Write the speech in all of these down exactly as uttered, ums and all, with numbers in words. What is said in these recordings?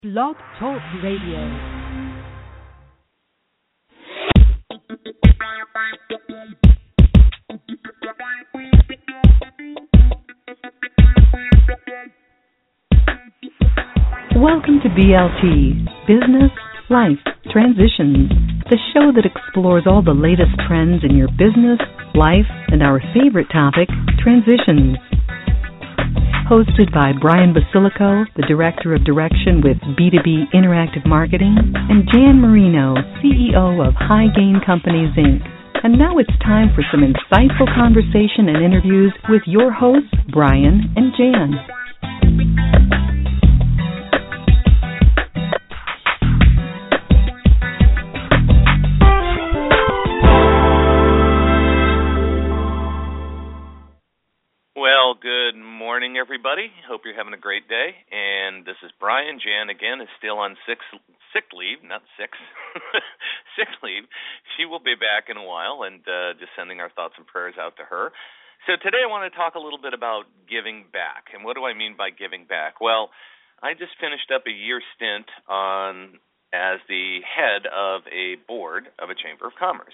Blog Talk Radio. Welcome to B L T, Business, Life, Transitions, the show that explores all the latest trends in your business, life, and our favorite topic, transitions. Hosted by Brian Basilico, the Director of Direction with B two B Interactive Marketing, and Jan Marino, C E O of High Gain Companies, Incorporated. And now it's time for some insightful conversation and interviews with your hosts, Brian and Jan. Well, good morning, everybody. Hope you're having a great day. And this is Brian. Jan, again, is still on sick, sick leave, not sick, sick leave. She will be back in a while, and uh, just sending our thoughts and prayers out to her. So today I want to talk a little bit about giving back. And what do I mean by giving back? Well, I just finished up a year stint on as the head of a board of a Chamber of Commerce.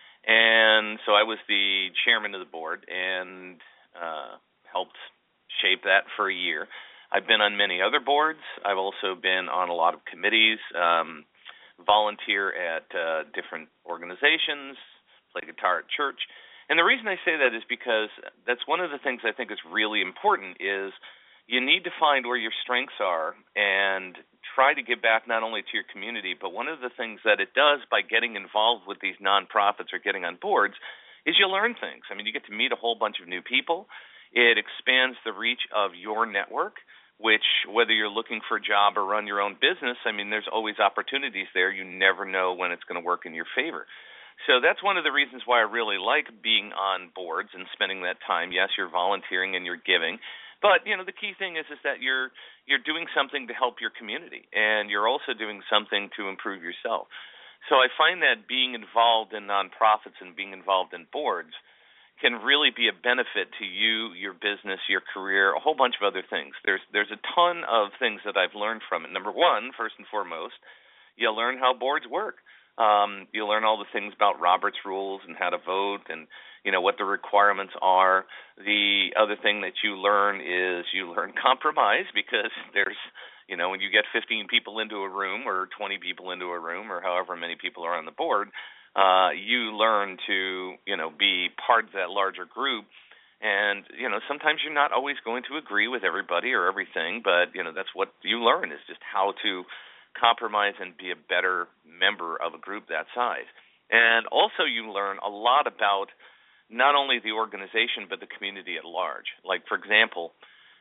And so I was the chairman of the board, and Uh, helped shape that for a year. I've been on many other boards. I've also been on a lot of committees, um, volunteer at uh, different organizations, play guitar at church. And the reason I say that is because that's one of the things I think is really important is you need to find where your strengths are and try to give back not only to your community, but one of the things that it does by getting involved with these nonprofits or getting on boards is you learn things. I mean, you get to meet a whole bunch of new people. It expands the reach of your network, which whether you're looking for a job or run your own business, I mean, there's always opportunities there. You never know when it's going to work in your favor. So that's one of the reasons why I really like being on boards and spending that time. Yes, you're volunteering and you're giving, but you know the key thing is is that you're you're doing something to help your community, and you're also doing something to improve yourself. So I find that being involved in nonprofits and being involved in boards can really be a benefit to you, your business, your career, a whole bunch of other things. There's there's a ton of things that I've learned from it. Number one, first and foremost, you'll learn how boards work. Um, you'll learn all the things about Robert's rules and how to vote and, you know, what the requirements are. The other thing that you learn is you learn compromise because there's You know, when you get fifteen people into a room or twenty people into a room or however many people are on the board, uh, you learn to, you know, be part of that larger group. And, you know, sometimes you're not always going to agree with everybody or everything, but, you know, that's what you learn is just how to compromise and be a better member of a group that size. And also you learn a lot about not only the organization but the community at large. Like, for example,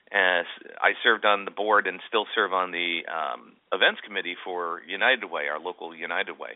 As I served on the board and still serve on the um, events committee for United Way, our local United Way.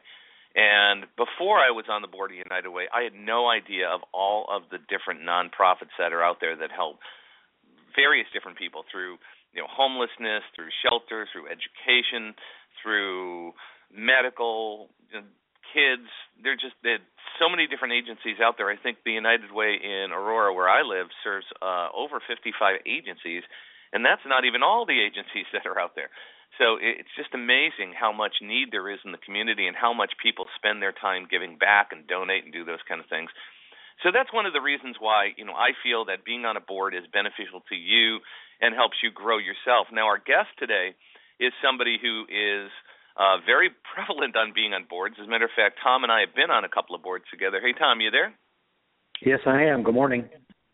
And before I was on the board of United Way, I had no idea of all of the different nonprofits that are out there that help various different people through, you know, homelessness, through shelter, through education, through medical, you know, kids. They're just they're so many different agencies out there. I think the United Way in Aurora, where I live, serves uh, over fifty-five agencies, and that's not even all the agencies that are out there. So it's just amazing how much need there is in the community and how much people spend their time giving back and donate and do those kind of things. So that's one of the reasons why, you know, I feel that being on a board is beneficial to you and helps you grow yourself. Now, our guest today is somebody who is Uh, very prevalent on being on boards. As a matter of fact, Tom and I have been on a couple of boards together. Hey, Tom, you there? Yes, I am. Good morning.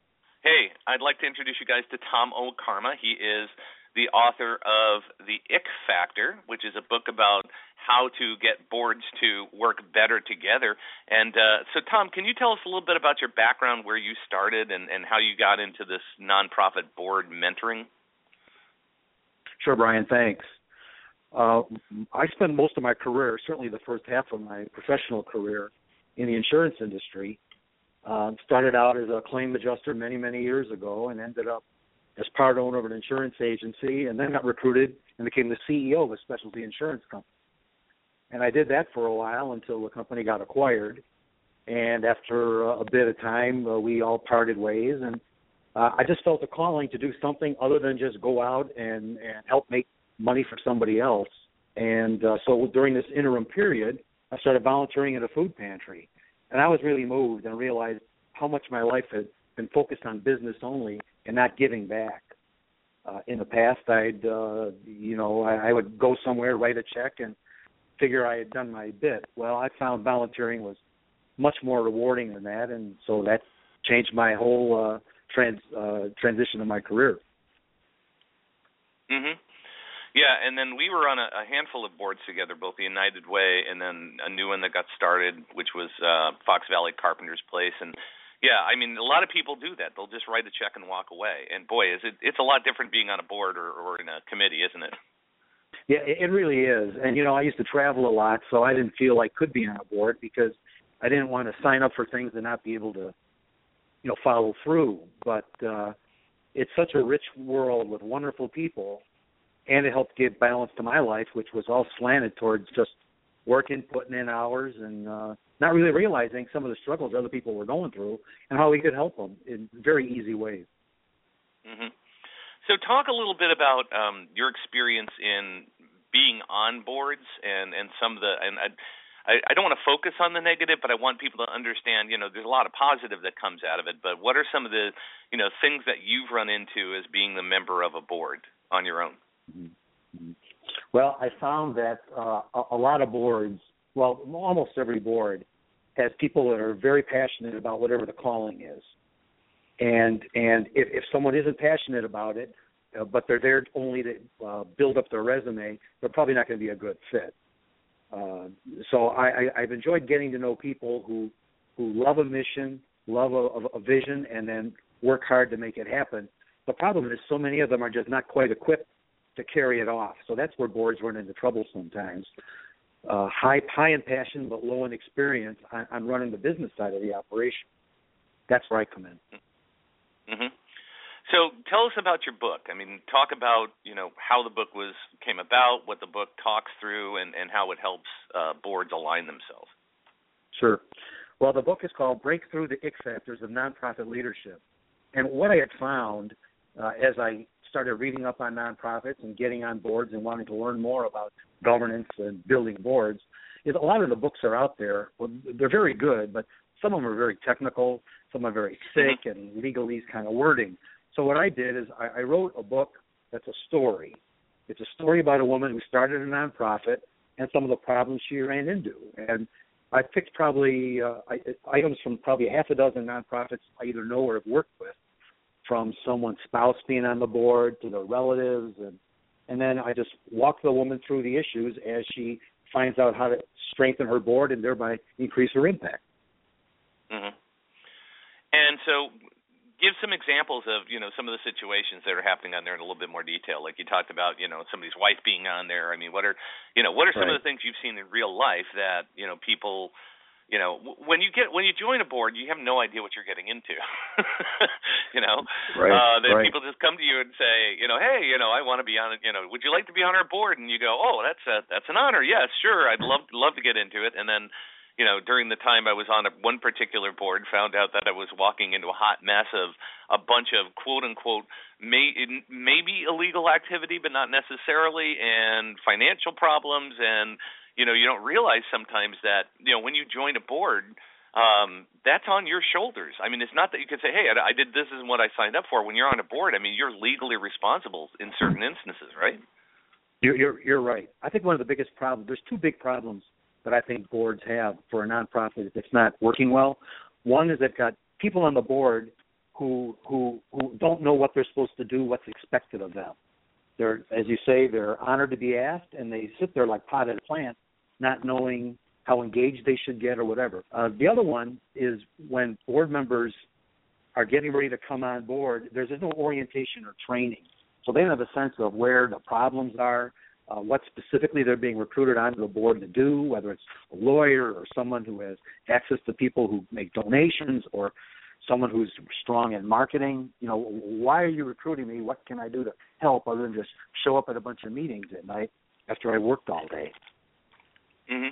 Hey, I'd like to introduce you guys to Tom Okarma. He is the author of The Ick Factor, which is a book about how to get boards to work better together. And uh, so, Tom, can you tell us a little bit about your background, where you started, and, and how you got into this nonprofit board mentoring? Sure, Brian. Thanks. Uh, I spent most of my career, certainly the first half of my professional career, in the insurance industry. Uh, started out as a claim adjuster many, many years ago and ended up as part owner of an insurance agency, and then got recruited and became the C E O of a specialty insurance company. And I did that for a while until the company got acquired. And after uh, a bit of time, uh, we all parted ways. And uh, I just felt a calling to do something other than just go out and, and help make money for somebody else. And uh, so during this interim period, I started volunteering at a food pantry. And I was really moved and realized how much my life had been focused on business only and not giving back. Uh, in the past, I'd, uh, you know, I, I would go somewhere, write a check, and figure I had done my bit. Well, I found volunteering was much more rewarding than that, and so that changed my whole uh, trans, uh, transition of my career. Mm-hmm. Yeah, and then we were on a, a handful of boards together, both the United Way and then a new one that got started, which was uh, Fox Valley Carpenter's Place. And, yeah, I mean, a lot of people do that. They'll just write a check and walk away. And, boy, is it it's a lot different being on a board or, or in a committee, isn't it? Yeah, it really is. And, you know, I used to travel a lot, so I didn't feel I could be on a board because I didn't want to sign up for things and not be able to, you know, follow through. But uh, it's such a rich world with wonderful people. And it helped give balance to my life, which was all slanted towards just working, putting in hours, and uh, not really realizing some of the struggles other people were going through and how we could help them in very easy ways. Mm-hmm. So talk a little bit about um, your experience in being on boards and, and some of the – and I, I don't want to focus on the negative, but I want people to understand, you know, there's a lot of positive that comes out of it. But what are some of the, you know, things that you've run into as being the member of a board on your own? Well, I found that uh, a, a lot of boards, well, almost every board has people that are very passionate about whatever the calling is. And and if, if someone isn't passionate about it, uh, but they're there only to uh, build up their resume, they're probably not going to be a good fit. Uh, so I, I, I've enjoyed getting to know people who who love a mission, love a, a vision, and then work hard to make it happen. The problem is so many of them are just not quite equipped to carry it off. So that's where boards run into trouble sometimes. Uh, high, high in passion, but low in experience on, on running the business side of the operation. That's where I come in. Mm-hmm. So tell us about your book. I mean, talk about, you know, how the book was came about, what the book talks through, and, and how it helps uh, boards align themselves. Sure. Well, the book is called Breakthrough the Ick Factors of Nonprofit Leadership. And what I had found uh, as I started reading up on nonprofits and getting on boards and wanting to learn more about governance and building boards is a lot of the books are out there. Well, they're very good, but some of them are very technical, some are very thick and legalese kind of wording. So what I did is I, I wrote a book that's a story. It's a story about a woman who started a nonprofit and some of the problems she ran into. And I picked probably uh, items from probably half a dozen nonprofits I either know or have worked with, from someone's spouse being on the board to their relatives, and and then I just walk the woman through the issues as she finds out how to strengthen her board and thereby increase her impact. Mm-hmm. And so give some examples of, you know, some of the situations that are happening on there in a little bit more detail. Like you talked about, you know, somebody's wife being on there. I mean, what are, you know, what are some right. of the things you've seen in real life that, you know, people – you know, when you get when you join a board, you have no idea what you're getting into. you know, right, uh, that right. people just come to you and say, you know, hey, you know, I want to be on it. You know, would you like to be on our board? And you go, oh, that's a, that's an honor. Yes, sure, I'd love love to get into it. And then, you know, during the time I was on a, one particular board, found out that I was walking into a hot mess of a bunch of quote unquote may, maybe illegal activity, but not necessarily, and financial problems and. You know, you don't realize sometimes that, you know, when you join a board, um, that's on your shoulders. I mean, it's not that you can say, hey, I, I did this is what I signed up for. When you're on a board, I mean, you're legally responsible in certain instances, right? You're, you're, you're right. I think one of the biggest problems, there's two big problems that I think boards have for a nonprofit that's not working well. One is they've got people on the board who who who don't know what they're supposed to do, what's expected of them. They're, as you say, they're honored to be asked, and they sit there like potted plants, not knowing how engaged they should get or whatever. Uh, the other one is when board members are getting ready to come on board, there's no orientation or training. So they don't have a sense of where the problems are, uh, what specifically they're being recruited onto the board to do, whether it's a lawyer or someone who has access to people who make donations or someone who's strong in marketing. You know, why are you recruiting me? What can I do to help other than just show up at a bunch of meetings at night after I worked all day? Mm-hmm.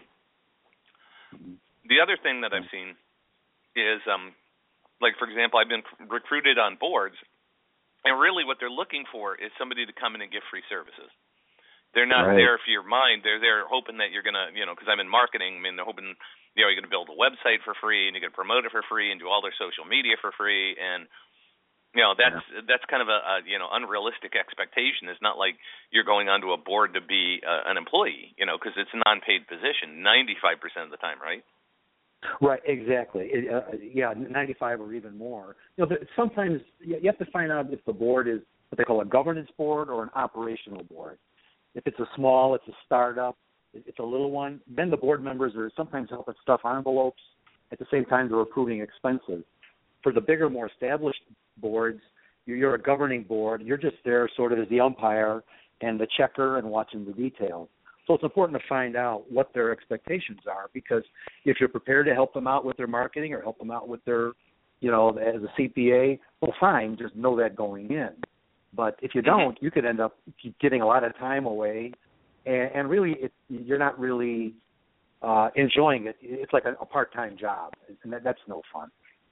The other thing that I've seen is, um, like, for example, I've been recruited on boards, and really what they're looking for is somebody to come in and give free services. They're not right. there for your mind. They're there hoping that you're going to, you know, because I'm in marketing, I mean, they're hoping, you know, you're going to build a website for free and you're going to promote it for free and do all their social media for free. And, you know, that's yeah. that's kind of a, a, you know, unrealistic expectation. It's not like you're going onto a board to be uh, an employee, you know, because it's a non-paid position ninety-five percent of the time, right? Right, exactly. It, uh, yeah, ninety-five or even more. You know, sometimes you have to find out if the board is what they call a governance board or an operational board. If it's a small, it's a startup, it's a little one, then the board members are sometimes helping stuff envelopes. At the same time, they're approving expenses. For the bigger, more established boards, you're a governing board. You're just there sort of as the umpire and the checker and watching the details. So it's important to find out what their expectations are, because if you're prepared to help them out with their marketing or help them out with their, you know, as a C P A, well, fine, just know that going in. But if you don't, you could end up getting a lot of time away, and, and really it, you're not really uh, enjoying it. It's like a, a part-time job, and that, that's no fun.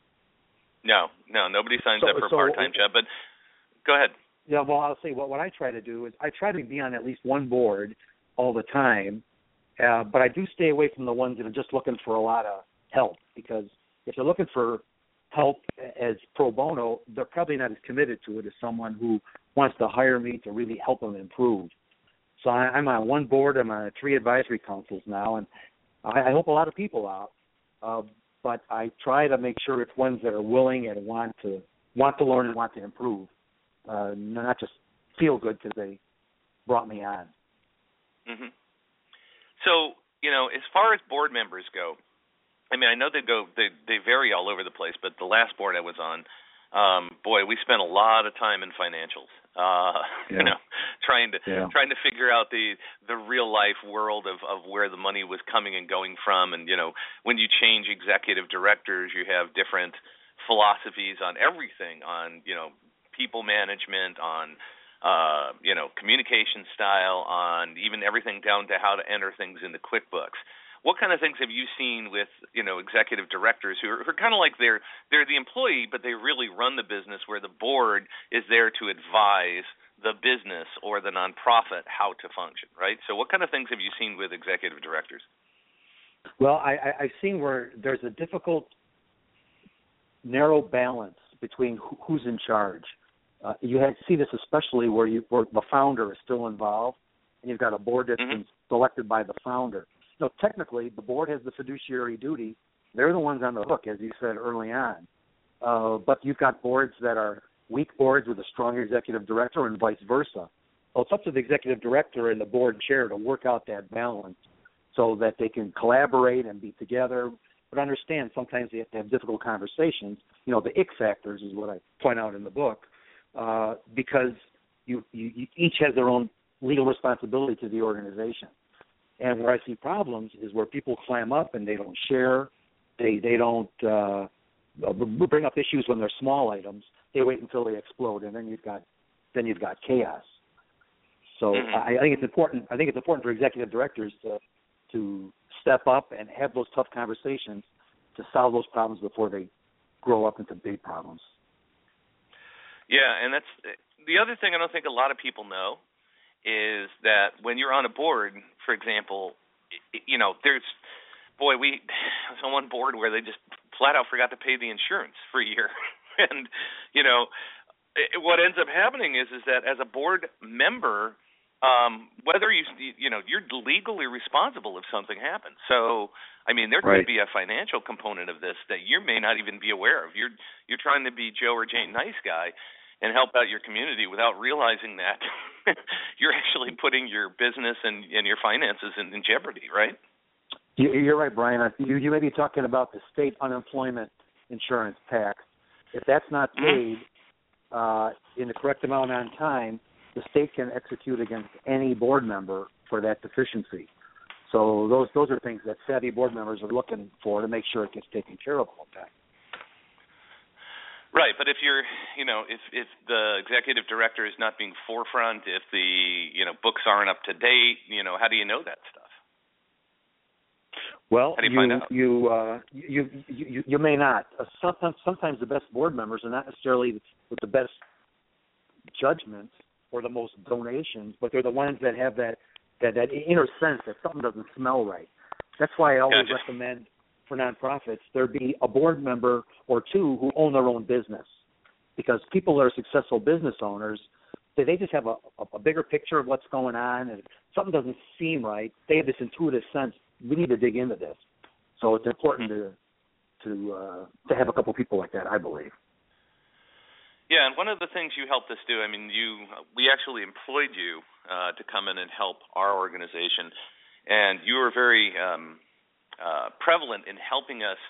No, no, nobody signs so, up for so, a part-time job, but go ahead. Yeah, well, I'll say what, what I try to do is I try to be on at least one board all the time, uh, but I do stay away from the ones that are just looking for a lot of help, because if they're looking for help as pro bono, they're probably not as committed to it as someone who wants to hire me to really help them improve. So I, I'm on one board. I'm on three advisory councils now, and I, I help a lot of people out. Uh, but I try to make sure it's ones that are willing and want to want to learn and want to improve, uh, not just feel good because they brought me on. Mm-hmm. So, you know, as far as board members go, I mean, I know they go, they they vary all over the place, but the last board I was on, um, boy, we spent a lot of time in financials, uh, yeah. you know, trying to yeah. trying to figure out the the real life world of, of where the money was coming and going from, and you know, when you change executive directors, you have different philosophies on everything, on you know, people management, on uh, you know, communication style, on even everything down to how to enter things into QuickBooks. What kind of things have you seen with, you know, executive directors who are, who are kind of like they're they're the employee, but they really run the business, where the board is there to advise the business or the nonprofit how to function, right? So what kind of things have you seen with executive directors? Well, I, I, I've seen where there's a difficult, narrow balance between who, who's in charge. Uh, you have, see this especially where, you, where the founder is still involved, and you've got a board that's mm-hmm. been selected by the founder. So technically, the board has the fiduciary duty. They're the ones on the hook, as you said early on. Uh, but you've got boards that are weak boards with a strong executive director, and vice versa. So it's up to the executive director and the board chair to work out that balance so that they can collaborate and be together. But understand, sometimes they have to have difficult conversations. You know, the ick factors is what I point out in the book, uh, because you, you, you each has their own legal responsibility to the organization. And where I see problems is where people clam up and they don't share, they they don't uh, bring up issues when they're small items. They wait until they explode, and then you've got then you've got chaos. So mm-hmm. I, I think it's important. I think it's important for executive directors to to step up and have those tough conversations to solve those problems before they grow up into big problems. Yeah, and that's the other thing I don't think a lot of people know is that when you're on a board, for example, you know, there's, boy, we I was on one board where they just flat out forgot to pay the insurance for a year. And, you know, it, what ends up happening is is that as a board member, um, whether you, you know, you're legally responsible if something happens. So, I mean, there right. could be a financial component of this that you may not even be aware of. You're You're trying to be Joe or Jane nice guy and help out your community without realizing that you're actually putting your business and, and your finances in, in jeopardy, right? You're right, Brian. You, you may be talking about the state unemployment insurance tax. If that's not paid mm-hmm. uh, in the correct amount on time, the state can execute against any board member for that deficiency. So those those are things that savvy board members are looking for to make sure it gets taken care of all the time. Right, but if you're, you know, if if the executive director is not being forefront, if the, you know, books aren't up to date, you know, how do you know that stuff? Well, how do you, you find out? You, uh, you you you may not. Uh, sometimes sometimes the best board members are not necessarily with the best judgments or the most donations, but they're the ones that have that that that inner sense that something doesn't smell right. That's why I always Gotcha. recommend for nonprofits there be a board member or two who own their own business, because people that are successful business owners, they, they just have a, a bigger picture of what's going on, and if something doesn't seem right, they have this intuitive sense, we need to dig into this. So it's important to to uh, to have a couple people like that, I believe. Yeah, and one of the things you helped us do, I mean, you we actually employed you uh, to come in and help our organization, and you were very um, uh, prevalent in helping us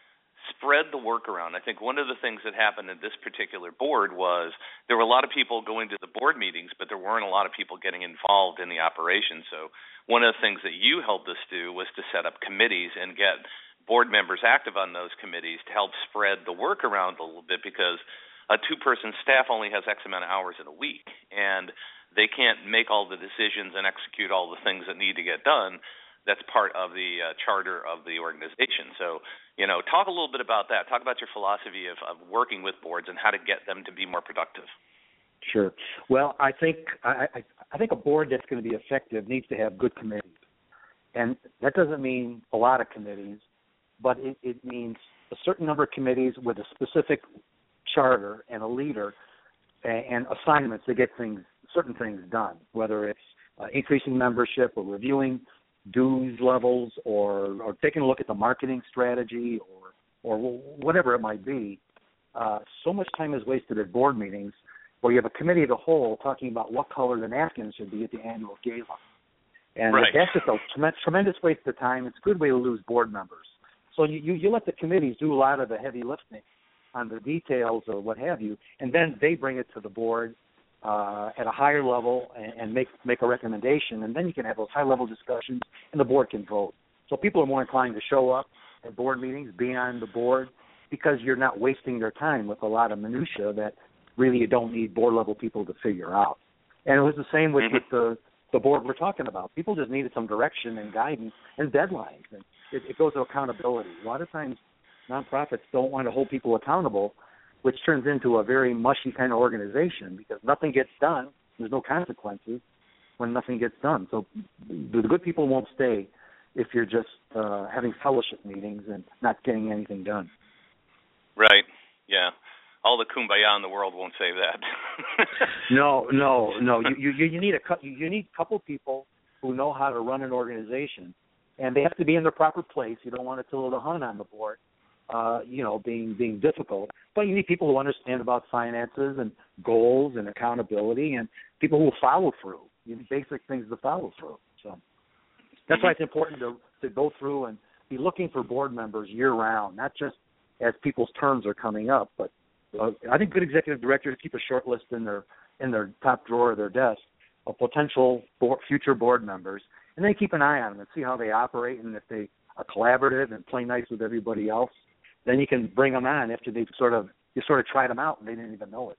spread the work around. I think one of the things that happened in this particular board was there were a lot of people going to the board meetings, but there weren't a lot of people getting involved in the operation. So one of the things that you helped us do was to set up committees and get board members active on those committees to help spread the work around a little bit, because a two-person staff only has X amount of hours in a week, and they can't make all the decisions and execute all the things that need to get done. That's part of the uh, charter of the organization. So, you know, talk a little bit about that. Talk about your philosophy of, of working with boards and how to get them to be more productive. Sure. Well, I think I, I, I think a board that's going to be effective needs to have good committees, and that doesn't mean a lot of committees, but it, it means a certain number of committees with a specific charter and a leader and assignments to get things, certain things done, whether it's uh, increasing membership or reviewing dues levels or, or taking a look at the marketing strategy or or whatever it might be. Uh, so much time is wasted at board meetings where you have a committee of the whole talking about what color the napkins should be at the annual gala. And right. that's just a tremendous waste of time. It's a good way to lose board members. So you, you, you let the committees do a lot of the heavy lifting on the details or what have you, and then they bring it to the board uh, at a higher level and, and make make a recommendation, and then you can have those high-level discussions, and the board can vote. So people are more inclined to show up at board meetings, be on the board, because you're not wasting their time with a lot of minutia that really you don't need board-level people to figure out. And it was the same with, mm-hmm. with the, the board we're talking about. People just needed some direction and guidance and deadlines, and it, it goes to accountability. A lot of times nonprofits don't want to hold people accountable, which turns into a very mushy kind of organization because nothing gets done. There's no consequences when nothing gets done. So the good people won't stay if you're just uh, having fellowship meetings and not getting anything done. Right, yeah. All the kumbaya in the world won't save that. no, no, no. You, you you need a you need a couple people who know how to run an organization, and they have to be in their proper place. You don't want Attila the Hun on the board. Uh, you know, being being difficult. But you need people who understand about finances and goals and accountability, and people who will follow through. You need basic things to follow through. So that's why it's important to to go through and be looking for board members year round, not just as people's terms are coming up. But uh, I think good executive directors keep a short list in their in their top drawer of their desk of potential board, future board members, and then keep an eye on them and see how they operate, and if they are collaborative and play nice with everybody else. Then you can bring them on after they've sort of you sort of tried them out and they didn't even know it.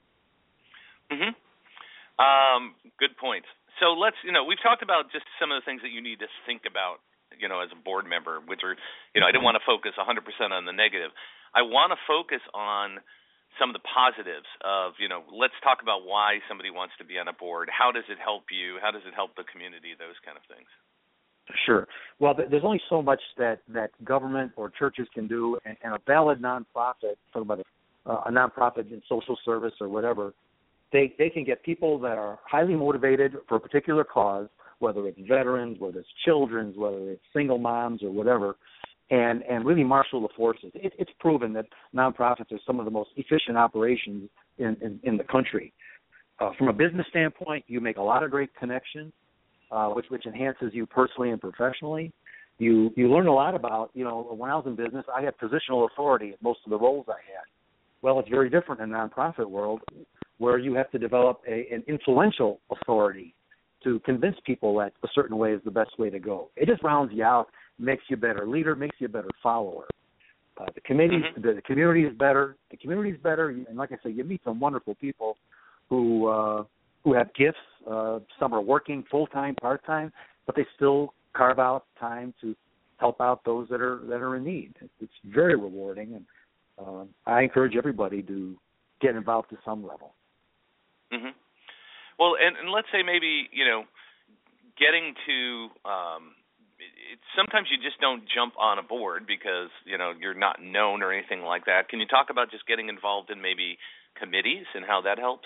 Mhm. Um, good points. So let's you know we've talked about just some of the things that you need to think about you know as a board member, which are you know I didn't want to focus one hundred percent on the negative. I want to focus on some of the positives of you know let's talk about why somebody wants to be on a board. How does it help you? How does it help the community? Those kind of things. Sure. Well, there's only so much that, that government or churches can do, and, and a valid nonprofit, talking about a, uh, a nonprofit in social service or whatever, they they can get people that are highly motivated for a particular cause, whether it's veterans, whether it's children's, whether it's single moms or whatever, and, and really marshal the forces. It, it's proven that nonprofits are some of the most efficient operations in, in, in the country. Uh, from a business standpoint, you make a lot of great connections. Uh, which which enhances you personally and professionally. You you learn a lot about, you know, when I was in business, I had positional authority in most of the roles I had. Well, it's very different in the nonprofit world where you have to develop a, an influential authority to convince people that a certain way is the best way to go. It just rounds you out, makes you a better leader, makes you a better follower. Uh, the committee, mm-hmm. the, the community is better. The community is better, and like I said, you meet some wonderful people who uh, who have gifts. Uh, some are working full-time, part-time, but they still carve out time to help out those that are that are in need. It's very rewarding, and uh, I encourage everybody to get involved to some level. Mm-hmm. Well, and, and let's say maybe, you know, getting to um, it, sometimes you just don't jump on a board because, you know, you're not known or anything like that. Can you talk about just getting involved in maybe committees and how that helps?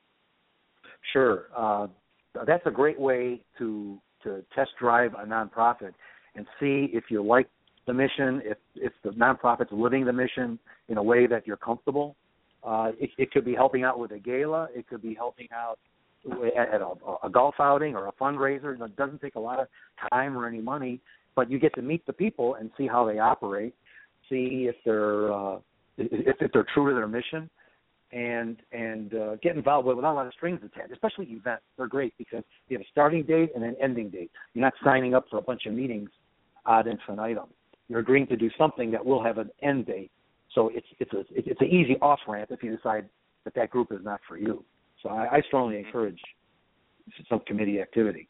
Sure. Uh, that's a great way to to test drive a nonprofit and see if you like the mission, if, if the nonprofit's living the mission in a way that you're comfortable. Uh, it, it could be helping out with a gala. It could be helping out at a, a golf outing or a fundraiser. It doesn't take a lot of time or any money, but you get to meet the people and see how they operate, see if they're uh, if, if they're true to their mission, and and uh, get involved with without a lot of strings attached. Especially events, they're great because you have a starting date and an ending date. You're not signing up for a bunch of meetings ad infinitum. You're agreeing to do something that will have an end date. So it's it's a it's an easy off ramp if you decide that that group is not for you. So I, I strongly encourage some committee activity.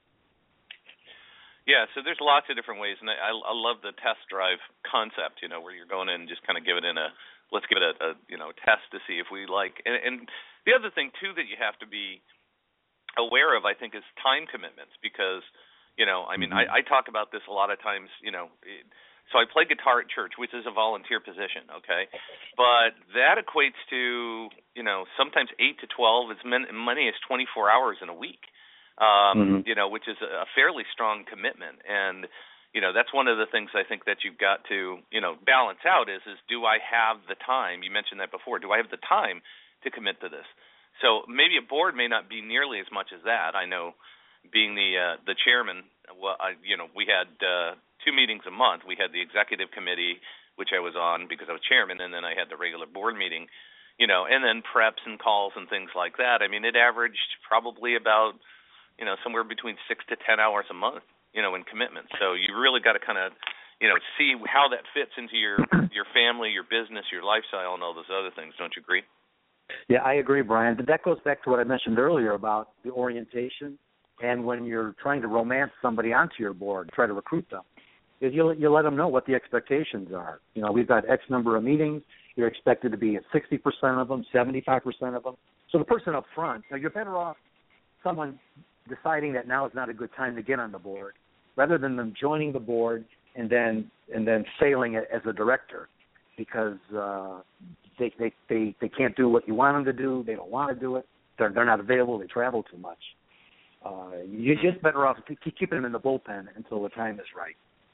Yeah, so there's lots of different ways, and I, I love the test drive concept. You know, where you're going in and just kind of give it in a let's give it a, a you know test to see if we like. And, and the other thing too that you have to be aware of, I think, is time commitments because you know I mean mm-hmm. I, I talk about this a lot of times. You know. It, So I play guitar at church, which is a volunteer position, okay? But that equates to, you know, sometimes eight to twelve, as many as twenty-four hours in a week, um, mm-hmm. you know, which is a fairly strong commitment. And, you know, that's one of the things I think that you've got to, you know, balance out is, is do I have the time? You mentioned that before. Do I have the time to commit to this? So maybe a board may not be nearly as much as that. I know being the uh, the chairman, well, I, you know, we had uh, – two meetings a month. We had the executive committee, which I was on because I was chairman, and then I had the regular board meeting, you know, and then preps and calls and things like that. I mean, it averaged probably about, you know, somewhere between six to ten hours a month, you know, in commitment. So you really got to kind of, you know, see how that fits into your, your family, your business, your lifestyle, and all those other things. Don't you agree? Yeah, I agree, Brian. But that goes back to what I mentioned earlier about the orientation and when you're trying to romance somebody onto your board, try to recruit them. Is you you let them know what the expectations are. You know, we've got X number of meetings. You're expected to be at sixty percent of them, seventy-five percent of them. So the person up front, you know, you're better off someone deciding that now is not a good time to get on the board, rather than them joining the board and then and then failing it as a director because uh, they, they they they can't do what you want them to do. They don't want to do it. They're they're not available. They travel too much. Uh, you're just better off keep keeping them in the bullpen until the time is right.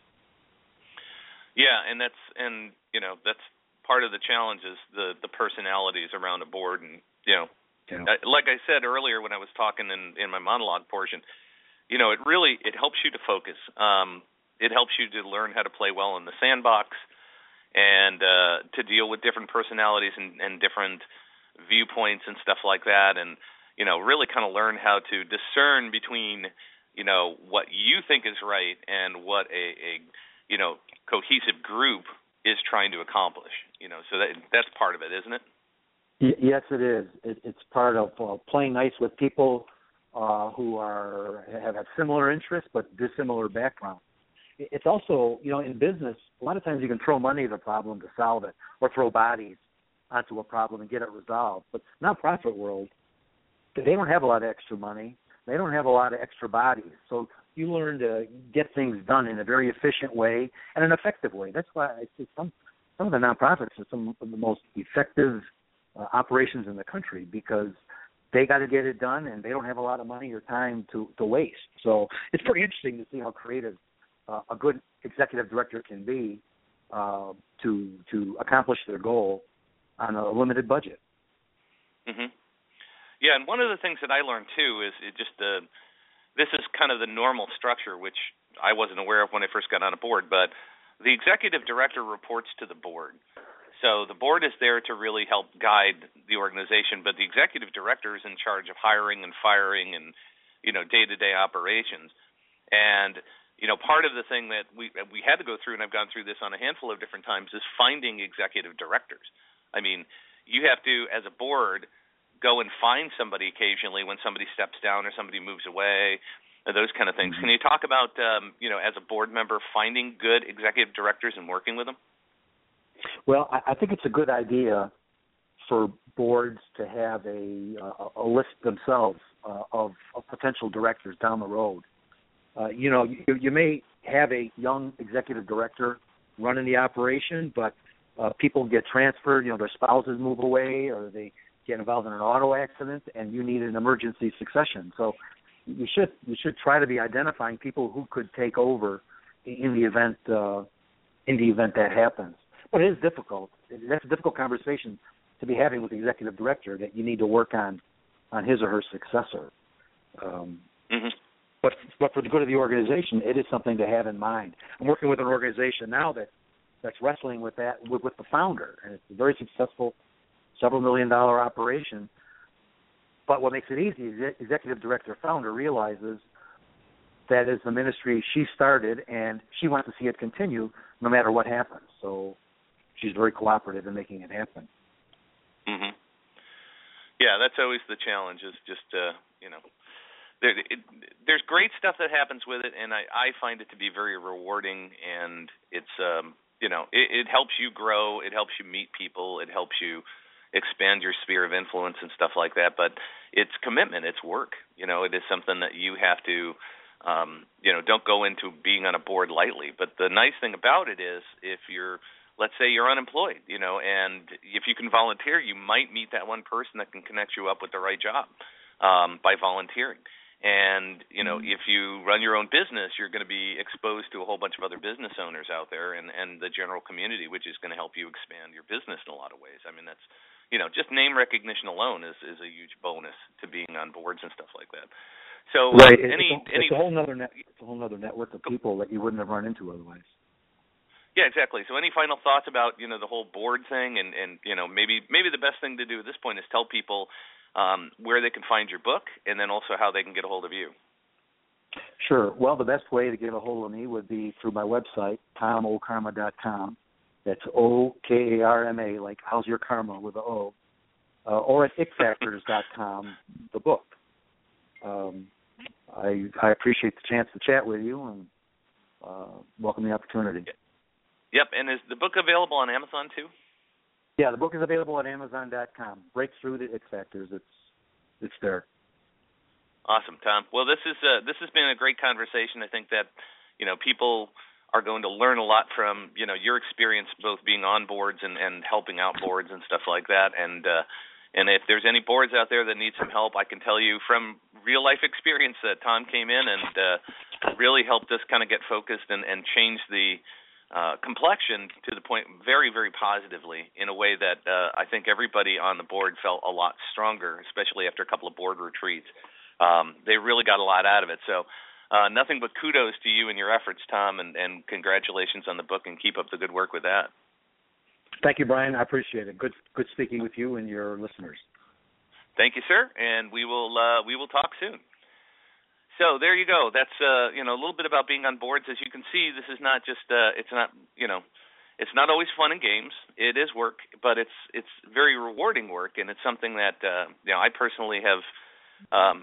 Yeah, and that's and you know that's part of the challenge is the, the personalities around a board, and you know, yeah. like I said earlier when I was talking in, in my monologue portion, you know, it really it helps you to focus. Um, it helps you to learn how to play well in the sandbox, and uh, to deal with different personalities and, and different viewpoints and stuff like that, and you know, really kind of learn how to discern between you know what you think is right and what a, a you know, cohesive group is trying to accomplish, you know, so that that's part of it, isn't it? Y- yes, it is. It, it's part of uh, playing nice with people uh, who are have, have similar interests but dissimilar backgrounds. It's also, you know, in business, a lot of times you can throw money at a problem to solve it or throw bodies onto a problem and get it resolved. But nonprofit world, they don't have a lot of extra money. They don't have a lot of extra bodies. So you learn to get things done in a very efficient way and an effective way. That's why I see some some of the nonprofits are some of the most effective uh, operations in the country because they got to get it done and they don't have a lot of money or time to, to waste. So it's pretty interesting to see how creative uh, a good executive director can be uh, to to accomplish their goal on a limited budget. Mm-hmm. Yeah, and one of the things that I learned too is it just uh, this is kind of the normal structure, which I wasn't aware of when I first got on a board, but the executive director reports to the board. So the board is there to really help guide the organization, but the executive director is in charge of hiring and firing and, you know, day-to-day operations. And, you know, part of the thing that we we had to go through, and I've gone through this on a handful of different times, is finding executive directors. I mean, you have to, as a board, go and find somebody occasionally when somebody steps down or somebody moves away, or those kind of things. Can you talk about, um, you know, as a board member, finding good executive directors and working with them? Well, I think it's a good idea for boards to have a, a, a list themselves uh, of, of potential directors down the road. Uh, you know, you, you may have a young executive director running the operation, but uh, people get transferred, you know, their spouses move away or they get involved in an auto accident and you need an emergency succession. So you should you should try to be identifying people who could take over in the event uh, in the event that happens. But it is difficult. That's a difficult conversation to be having with the executive director, that you need to work on, on his or her successor. Um, mm-hmm. But but for the good of the organization, it is something to have in mind. I'm working with an organization now that that's wrestling with that with, with the founder, and it's a very successful, several million dollar operation. But what makes it easy is the executive director founder realizes that is the ministry she started, and she wants to see it continue no matter what happens. So she's very cooperative in making it happen. Mm-hmm. Yeah, that's always the challenge, is just, uh, you know, there, it, there's great stuff that happens with it, and I, I find it to be very rewarding, and it's, um, you know, it, it helps you grow, it helps you meet people, it helps you expand your sphere of influence and stuff like that, but it's commitment, it's work. You know, it is something that you have to, um, you know, don't go into being on a board lightly. But the nice thing about it is, if you're, let's say you're unemployed, you know, and if you can volunteer, you might meet that one person that can connect you up with the right job um, by volunteering. And, you know, if you run your own business, you're going to be exposed to a whole bunch of other business owners out there and, and the general community, which is going to help you expand your business in a lot of ways. I mean, that's, you know, just name recognition alone is, is a huge bonus to being on boards and stuff like that. So right. uh, any, it's, a, any, it's a whole other net, it's a whole other network of people that you wouldn't have run into otherwise. Yeah, exactly. So any final thoughts about, you know, the whole board thing, and, and you know, maybe maybe the best thing to do at this point is tell people um, where they can find your book, and then also how they can get a hold of you. Sure. Well, the best way to get a hold of me would be through my website, tom o karma dot com. That's O K A R M A, like how's your karma with an O, uh, or at ick factors dot com, the book. Um, I, I appreciate the chance to chat with you, and uh, welcome the opportunity. Yep, and is the book available on Amazon too? Yeah, the book is available at amazon dot com. Breakthrough the Ick Factors. It's it's there. Awesome, Tom. Well, this is uh, this has been a great conversation. I think that, you know, people are going to learn a lot from, you know, your experience both being on boards and, and helping out boards and stuff like that. And uh, and if there's any boards out there that need some help, I can tell you from real life experience that Tom came in and uh, really helped us kind of get focused and, and change the Uh, complexion to the point very, very positively in a way that uh, I think everybody on the board felt a lot stronger, especially after a couple of board retreats. Um, they really got a lot out of it. So uh, nothing but kudos to you and your efforts, Tom, and, and congratulations on the book, and keep up the good work with that. Thank you, Brian. I appreciate it. Good good speaking with you and your listeners. Thank you, sir, and we will uh, we will talk soon. So there you go. That's uh, you know, a little bit about being on boards. As you can see, this is not just uh, it's not you know, it's not always fun and games. It is work, but it's it's very rewarding work, and it's something that uh, you know, I personally have um,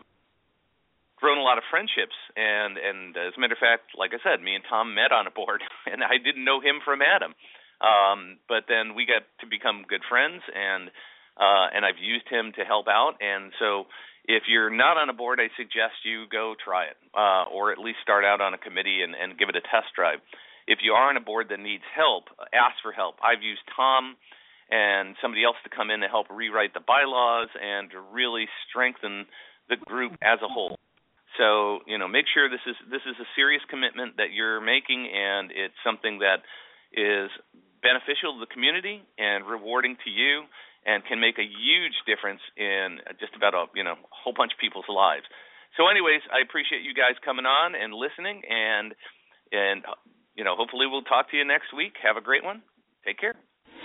grown a lot of friendships. And and as a matter of fact, like I said, me and Tom met on a board, and I didn't know him from Adam, um, but then we got to become good friends, and uh, and I've used him to help out, and so. If you're not on a board, I suggest you go try it, uh, or at least start out on a committee and, and give it a test drive. If you are on a board that needs help, ask for help. I've used Tom and somebody else to come in to help rewrite the bylaws and to really strengthen the group as a whole. So, you know, make sure this is this is a serious commitment that you're making, and it's something that is beneficial to the community and rewarding to you, and can make a huge difference in just about a you know a whole bunch of people's lives. So, anyways, I appreciate you guys coming on and listening, and and you know hopefully we'll talk to you next week. Have a great one. Take care.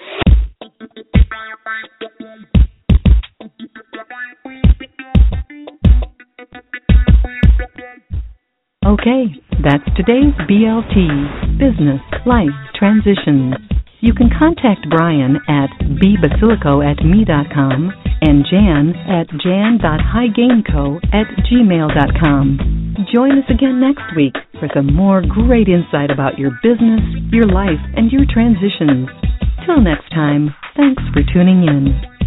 Okay, that's today's B L T, Business Life Transitions. You can contact Brian at b basilico at me dot com and Jan at jan dot highgainco at gmail dot com. Join us again next week for some more great insight about your business, your life, and your transitions. Till next time, thanks for tuning in.